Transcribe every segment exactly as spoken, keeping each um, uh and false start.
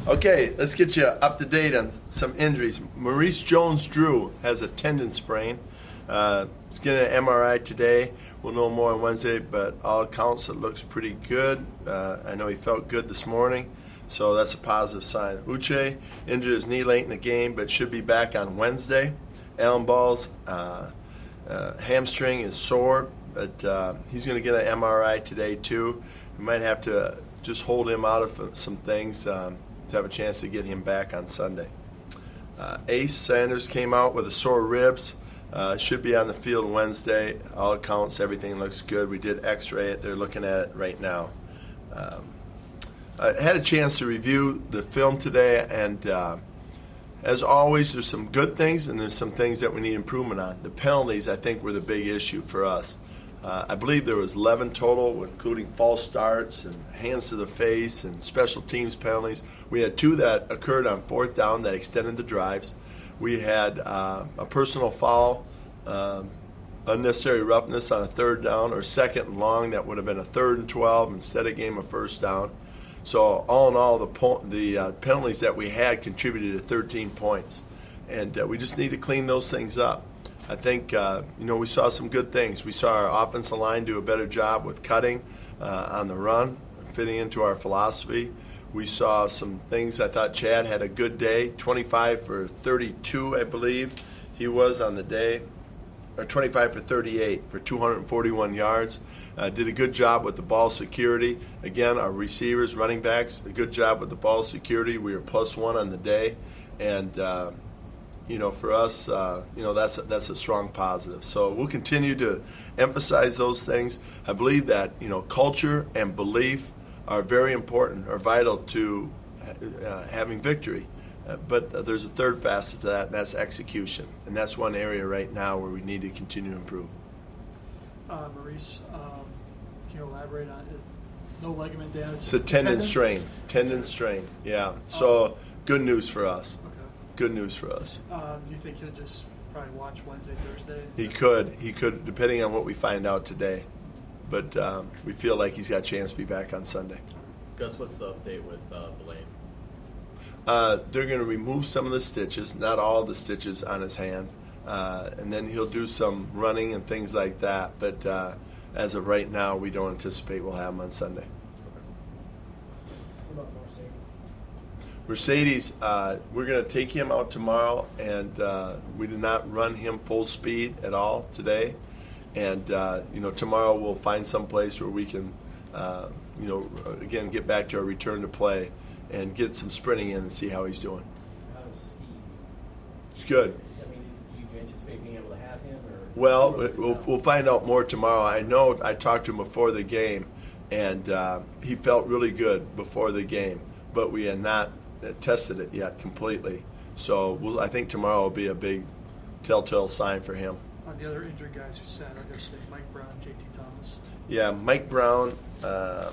Okay, let's get you up to date on some injuries. Maurice Jones-Drew has a tendon sprain. Uh, he's getting an M R I today. We'll know more on Wednesday, but all accounts it looks pretty good. Uh, I know he felt good this morning, so that's a positive sign. Uche injured his knee late in the game, but should be back on Wednesday. Alan Ball's uh, uh, hamstring is sore, but uh, he's going to get an M R I today too. We might have to just hold him out of some things um, to have a chance to get him back on Sunday. Uh, Ace Sanders came out with a sore ribs. Uh, should be on the field Wednesday. All accounts, everything looks good. We did x-ray it. They're looking at it right now. Um, I had a chance to review the film today, and uh, as always, there's some good things and there's some things that we need improvement on. The penalties, I think, were the big issue for us. Uh, I believe there was eleven total, including false starts and hands to the face and special teams penalties. We had two that occurred on fourth down that extended the drives. We had uh, a personal foul, um, unnecessary roughness on a third down, or second and long that would have been a third and twelve instead of game of first down. So all in all, the po- the uh, penalties that we had contributed to thirteen points, and uh, we just need to clean those things up. I think uh, you know we saw some good things. We saw our offensive line do a better job with cutting uh, on the run, fitting into our philosophy. We saw some things. I thought Chad had a good day, twenty-five for thirty-two, I believe he was on the day, or twenty-five for thirty-eight for two hundred forty-one yards. Uh, did a good job with the ball security. Again, our receivers, running backs, a good job with the ball security. We were plus one on the day, and uh, you know, for us, uh, you know, that's a, that's a strong positive. So we'll continue to emphasize those things. I believe that you know, culture and belief are very important, are vital to uh, having victory. Uh, but uh, there's a third facet to that, and that's execution. And that's one area right now where we need to continue to improve. Uh, Maurice, um, can you elaborate on it? No ligament damage? It's a tendon, tendon? strain. Tendon strain, yeah. So oh. Good news for us. Okay. Good news for us. Uh, do you think he'll just probably watch Wednesday, Thursday? He could. He could, depending on what we find out today. But um, we feel like he's got a chance to be back on Sunday. Gus, what's the update with uh, Blaine? Uh, they're going to remove some of the stitches, not all of the stitches on his hand, uh, and then he'll do some running and things like that. But uh, as of right now, we don't anticipate we'll have him on Sunday. What about Mercedes? Mercedes, uh, we're going to take him out tomorrow, and uh, we did not run him full speed at all today. And, uh, you know, tomorrow we'll find some place where we can, uh, you know, again, get back to our return to play and get some sprinting in and see how he's doing. How's he? He's good. I mean, do you anticipate being able to have him? Or well, we'll, we'll find out more tomorrow. I know I talked to him before the game, and uh, he felt really good before the game, but we had not tested it yet completely. So we'll, I think tomorrow will be a big telltale sign for him. On the other injured guys who sat out yesterday, Mike Brown, J T Thomas. Yeah, Mike Brown. Uh,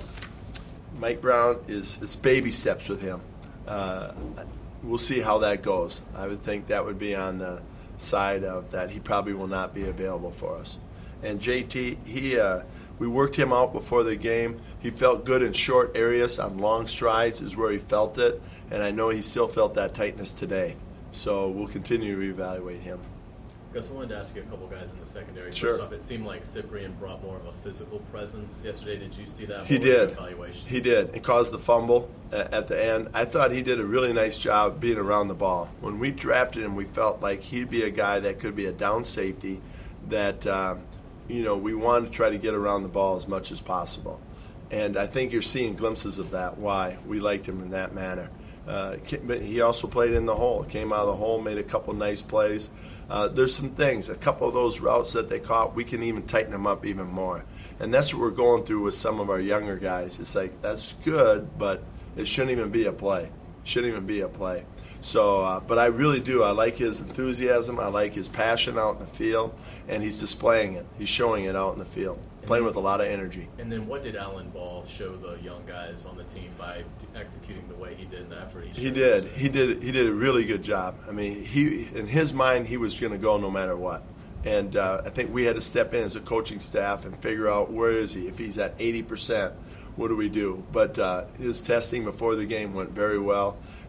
Mike Brown is it's baby steps with him. Uh, we'll see how that goes. I would think that would be on the side of that he probably will not be available for us. And J T, he uh, we worked him out before the game. He felt good in short areas. On long strides is where he felt it, and I know he still felt that tightness today. So we'll continue to reevaluate him. Gus, I wanted to ask you a couple guys in the secondary. Sure. First off, it seemed like Cyprian brought more of a physical presence yesterday. Did you see that? He What was your did. Evaluation? He did. It caused the fumble at the end. I thought he did a really nice job being around the ball. When we drafted him, we felt like he'd be a guy that could be a down safety that, um, you know, we wanted to try to get around the ball as much as possible. And I think you're seeing glimpses of that, why we liked him in that manner. Uh, but he also played in the hole. Came out of the hole, made a couple nice plays. Uh, there's some things, a couple of those routes that they caught, we can even tighten them up even more. And that's what we're going through with some of our younger guys. It's like, that's good, but it shouldn't even be a play. Shouldn't even be a play. So, uh, but I really do. I like his enthusiasm. I like his passion out in the field, and he's displaying it. He's showing it out in the field, playing with a lot of energy. And then what did Alan Ball show the young guys on the team by t- executing the way he did in the effort he showed? He did. He did. He did a really good job. I mean, he in his mind, he was going to go no matter what. And uh, I think we had to step in as a coaching staff and figure out where is he. If he's at eighty percent, what do we do? But uh, his testing before the game went very well.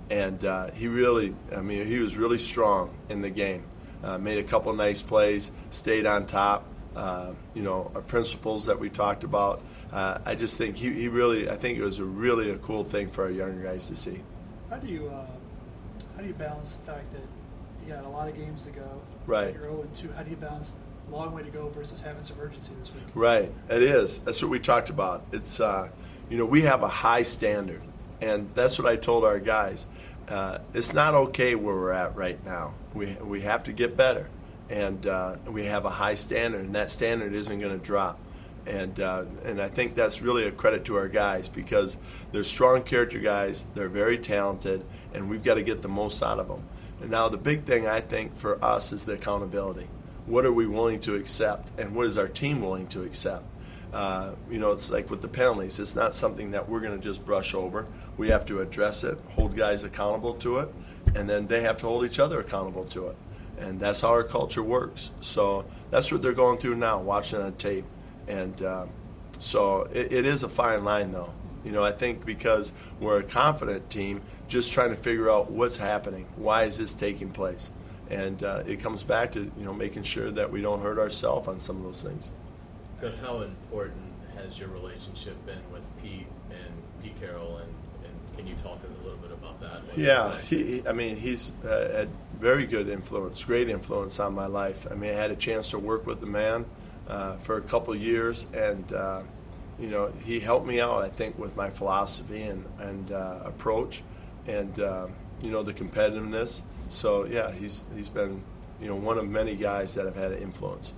And uh, he really, I mean, he was really strong in the game. Uh, made a couple nice plays, stayed on top. Uh, you know, our principles that we talked about. Uh, I just think he, he really, I think it was a really a cool thing for our younger guys to see. How do you uh, how do you balance the fact that you got a lot of games to go? Right. You're oh and two. How do you balance long way to go versus having some urgency this week? Right. It is. That's what we talked about. It's, uh, you know, we have a high standard, and that's what I told our guys. Uh, it's not okay where we're at right now. We we have to get better, and uh, we have a high standard, and that standard isn't going to drop. And uh, and I think that's really a credit to our guys because they're strong character guys. They're very talented, and we've got to get the most out of them. And now the big thing I think for us is the accountability. What are we willing to accept, and what is our team willing to accept? Uh, you know, it's like with the penalties. It's not something that we're going to just brush over. We have to address it, hold guys accountable to it, and then they have to hold each other accountable to it. And that's how our culture works. So that's what they're going through now, watching on tape. And uh, so it, it is a fine line, though. You know, I think because we're a confident team, just trying to figure out what's happening, why is this taking place, and uh, it comes back to you know making sure that we don't hurt ourselves on some of those things. Gus, how important has your relationship been with Pete and Pete Carroll, and, and can you talk a little bit about that? What's Yeah, he, he, I mean, he's uh, had very good influence, great influence on my life. I mean, I had a chance to work with the man uh, for a couple of years, and uh, you know, he helped me out, I think, with my philosophy and and uh, approach, and uh, you know, the competitiveness. So yeah, he's he's been you know one of many guys that have had an influence.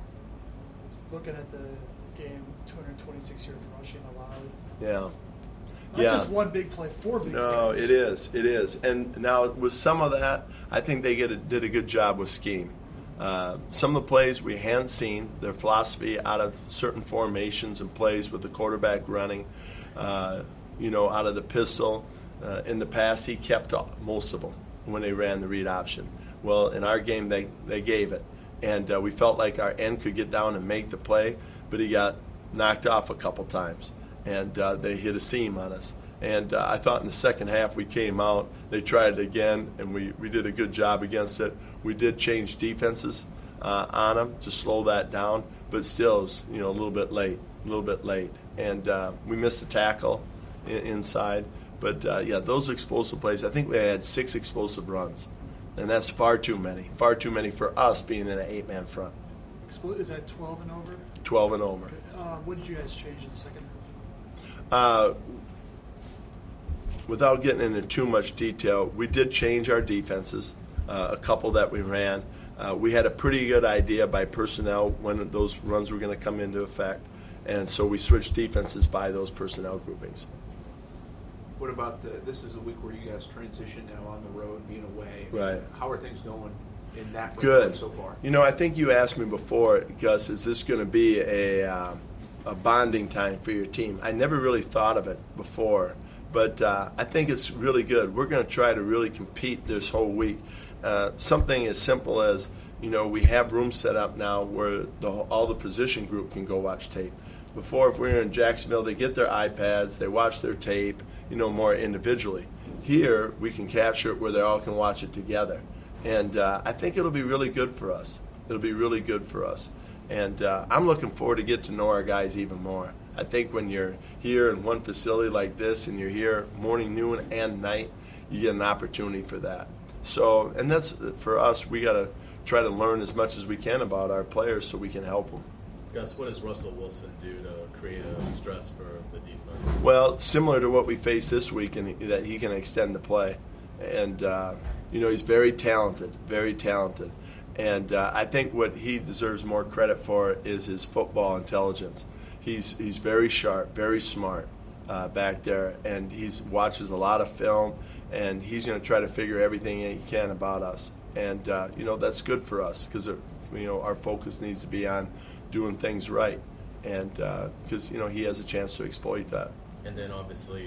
Looking at the game, two hundred twenty-six yards rushing allowed. Yeah. Not yeah. just one big play, four big No, plays. it is. It is. And now with some of that, I think they get a, did a good job with scheme. Uh, some of the plays we hadn't seen, their philosophy out of certain formations and plays with the quarterback running, uh, you know, out of the pistol. Uh, in the past, he kept most of them when they ran the read option. Well, in our game, they, they gave it. And uh, we felt like our end could get down and make the play, but he got knocked off a couple times. And uh, they hit a seam on us. And uh, I thought in the second half we came out, they tried it again, and we, we did a good job against it. We did change defenses uh, on them to slow that down, but still it was, you know, a little bit late, a little bit late. And uh, we missed a tackle in, inside. But, uh, yeah, those explosive plays, I think we had six explosive runs. And that's far too many, far too many for us being in an eight-man front. Is that twelve and over? twelve and over. Okay. Uh, what did you guys change in the second half? Uh, without getting into too much detail, we did change our defenses, uh, a couple that we ran. Uh, we had a pretty good idea by personnel when those runs were going to come into effect, and so we switched defenses by those personnel groupings. What about the, this is a week where you guys transition now on the road, being away. Right. How are things going in that Good regard so far? You know, I think you asked me before, Gus, is this going to be a uh, a bonding time for your team? I never really thought of it before, but uh, I think it's really good. We're going to try to really compete this whole week. Uh, something as simple as, you know, we have rooms set up now where the, all the position group can go watch tape. Before, if we were in Jacksonville, they get their iPads, they watch their tape, you know, more individually. Here, we can capture it where they all can watch it together. And uh, I think it'll be really good for us. It'll be really good for us. And uh, I'm looking forward to get to know our guys even more. I think when you're here in one facility like this and you're here morning, noon, and night, you get an opportunity for that. So, and that's, for us, we got to try to learn as much as we can about our players so we can help them. Gus, what does Russell Wilson do to create a stress for the defense? Well, similar to what we faced this week, and that he can extend the play. And, uh, you know, he's very talented, very talented. And uh, I think what he deserves more credit for is his football intelligence. He's he's very sharp, very smart uh, back there, and he watches a lot of film, and he's going to try to figure everything he can about us. And, uh, you know, that's good for us because, you know, our focus needs to be on doing things right, and because uh, you know he has a chance to exploit that. And then obviously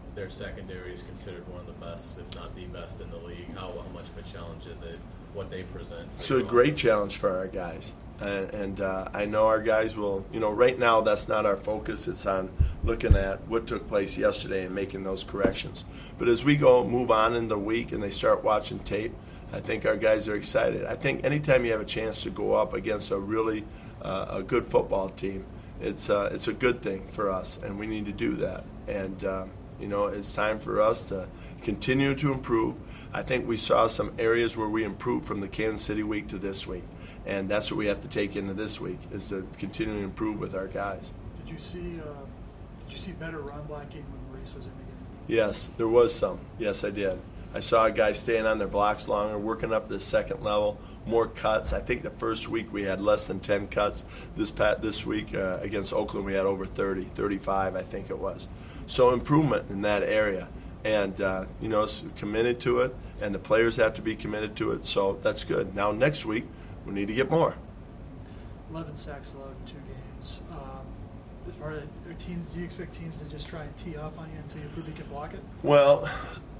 their secondary is considered one of the best, if not the best in the league. How, how much of a challenge is it, what they present? It's a great challenge for our guys. And, and uh, I know our guys will, you know, right now that's not our focus. It's on looking at what took place yesterday and making those corrections. But as we go, move on in the week and they start watching tape, I think our guys are excited. I think anytime you have a chance to go up against a really uh, a good football team, it's uh, it's a good thing for us, and we need to do that. And uh, you know, it's time for us to continue to improve. I think we saw some areas where we improved from the Kansas City week to this week, and that's what we have to take into this week, is to continue to improve with our guys. Did you see? Uh, did you see better run blocking when Maurice was in the game? Yes, there was some. Yes, I did. I saw a guy staying on their blocks longer, working up the second level, more cuts. I think the first week we had less than ten cuts. This pat this week uh, against Oakland we had over thirty, thirty-five I think it was. So improvement in that area. And, uh, you know, it's committed to it, and the players have to be committed to it, so that's good. Now next week we need to get more. eleven sacks allowed in two games. Um, as part of are teams, do you expect teams to just try and tee off on you until you prove you can block it? Well,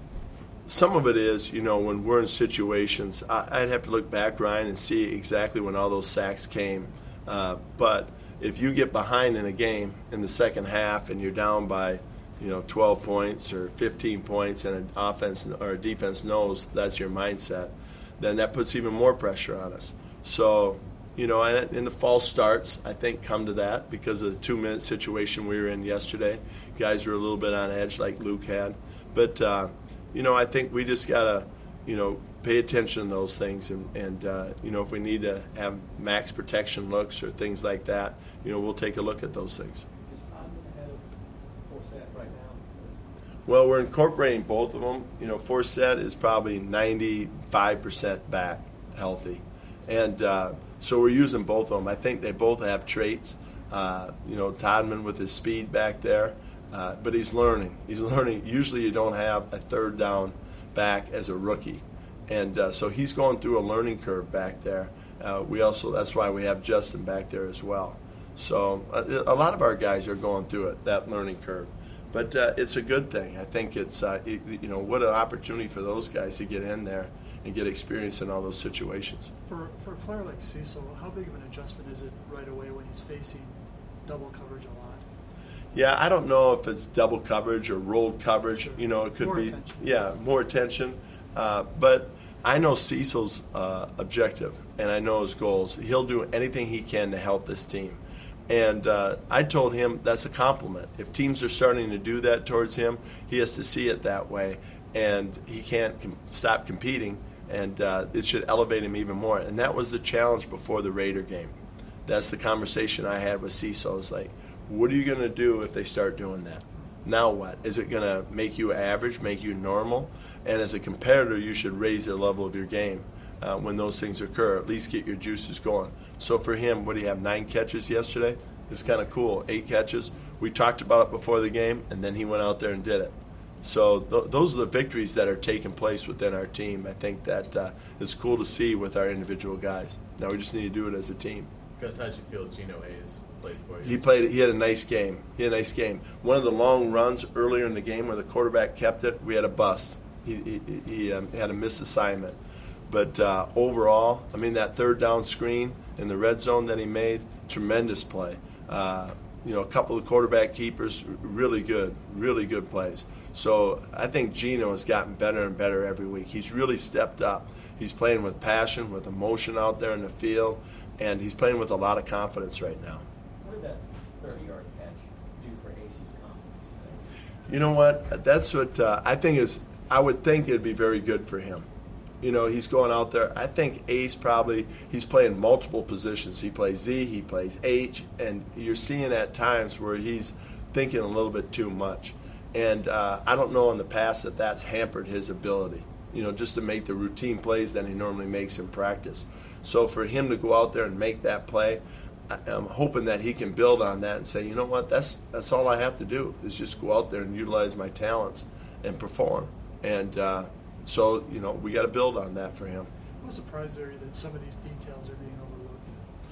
some of it is, you know, when we're in situations, I, I'd have to look back, Ryan, and see exactly when all those sacks came. Uh, but if you get behind in a game in the second half and you're down by, you know, twelve points or fifteen points, and an offense or a defense knows that's your mindset, then that puts even more pressure on us. So, you know, and, and the false starts, I think, come to that because of the two-minute situation we were in yesterday. Guys were a little bit on edge like Luke had. But, uh, you know, I think we just got to, you know, pay attention to those things. And, and uh, you know, if we need to have max protection looks or things like that, you know, we'll take a look at those things. Is Todd ahead of Forsett right now? Well, we're incorporating both of them. You know, Forsett is probably ninety-five percent back healthy. And uh, so we're using both of them. I think they both have traits. Uh, you know, Todman with his speed back there. Uh, but he's learning. He's learning. Usually you don't have a third down back as a rookie. And uh, so he's going through a learning curve back there. Uh, we also, that's why we have Justin back there as well. So a, a lot of our guys are going through it, that learning curve. But uh, it's a good thing. I think it's, uh, it, you know, what an opportunity for those guys to get in there and get experience in all those situations. For, for a player like Cecil, how big of an adjustment is it right away when he's facing double coverage a lot? Yeah, I don't know if it's double coverage or rolled coverage. Sure. You know, it could More be, attention. yeah, more attention. Uh, but I know Cecil's uh, objective, and I know his goals. He'll do anything he can to help this team. And uh, I told him that's a compliment. If teams are starting to do that towards him, he has to see it that way, and he can't com- stop competing, and uh, it should elevate him even more. And that was the challenge before the Raider game. That's the conversation I had with Cecil. I was like, what are you going to do if they start doing that? Now what? Is it going to make you average, make you normal? And as a competitor, you should raise the level of your game uh, when those things occur, at least get your juices going. So for him, what do you have, nine catches yesterday? It was kind of cool, eight catches. We talked about it before the game, and then he went out there and did it. So th- those are the victories that are taking place within our team. I think that uh, it's cool to see with our individual guys. Now we just need to do it as a team. Gus, how'd you feel Geno Hayes played for you? He played. He had a nice game. He had a nice game. One of the long runs earlier in the game where the quarterback kept it, we had a bust. He he, he um, had a missed assignment. But uh, overall, I mean, that third down screen in the red zone that he made, tremendous play. Uh, you know, a couple of quarterback keepers, really good, really good plays. So I think Geno has gotten better and better every week. He's really stepped up. He's playing with passion, with emotion out there in the field, and he's playing with a lot of confidence right now. What did that thirty-yard catch do for Ace's confidence today? You know what? That's what uh, I think is. I would think it'd be very good for him. You know, he's going out there. I think Ace probably, he's playing multiple positions. He plays Z, he plays H, and you're seeing at times where he's thinking a little bit too much. And uh, I don't know in the past that that's hampered his ability, you know, just to make the routine plays that he normally makes in practice. So for him to go out there and make that play, I'm hoping that he can build on that and say, you know what, that's that's all I have to do is just go out there and utilize my talents and perform. And uh, so, you know, we got to build on that for him. How surprised are you that some of these details are being overlooked?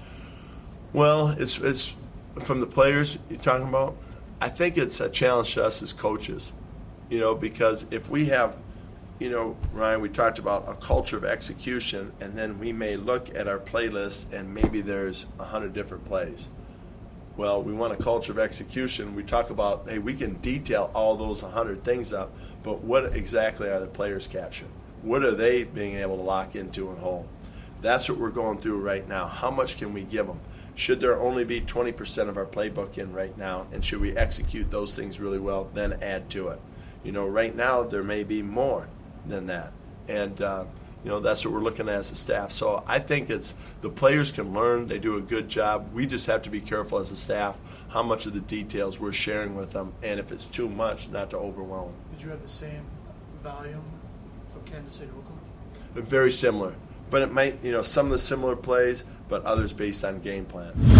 Well, it's it's from the players you're talking about. I think it's a challenge to us as coaches. You know, because if we have, you know, Ryan, we talked about a culture of execution, and then we may look at our playlist and maybe there's a hundred different plays. Well, we want a culture of execution. We talk about, hey, we can detail all those one hundred things up, but what exactly are the players capturing? What are they being able to lock into and hold? That's what we're going through right now. How much can we give them? Should there only be twenty percent of our playbook in right now, and should we execute those things really well, then add to it? You know, right now there may be more than that, and uh, you know, that's what we're looking at as a staff. So I think it's the players can learn. They do a good job. We just have to be careful as a staff how much of the details we're sharing with them, and if it's too much, not to overwhelm. Did you have the same volume from Kansas City to Oakland? Very similar, but it might, you know, some of the similar plays, but others based on game plan.